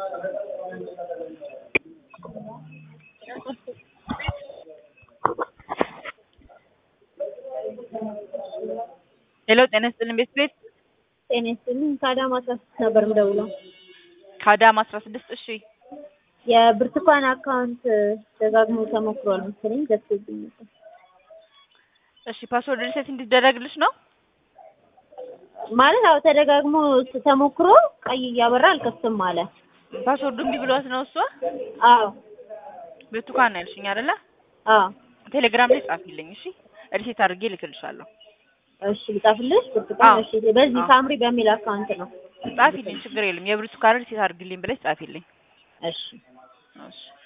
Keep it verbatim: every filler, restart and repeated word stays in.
ሄሎ ጤና ይስጥልኝ ቤት ቤት ጤና ይስጥልኝ ከአዳማ አስራ ስድስት ነበር የምደውለው። ከአዳማ አስራ ስድስት እሺ የብርቱካን አካውንት ደጋግሞ ተሞክሯል መሰለኝ ገብቶብኝ ነበር። እሺ ፓስወርድ ሪሴት እንዲደረግልሽ ነው ማለት አዎ ተደጋግሞ ተሞክሮ ቀይ እያበራ አልከፍትም አለ። ፓስወርዱ እምቢ ብሏት ነው እሷ? አዎ ብርቱካን ያልሽኝ አይደለ? አዎ ቴሌግራም ላይ ጻፊልኝ እሺ ሪሴት አድርጌ ልክልሻለሁ። እሺ ልጻፍልሽ ብርቱካን እሺ በዚህ ሳምሪ በሚል አካውንት ነው ጻፊልኝ ችግር የለም የብርቱካን ሪሴት አድርግልኝ ብለሽ ጻፊልኝ እሺ እሺ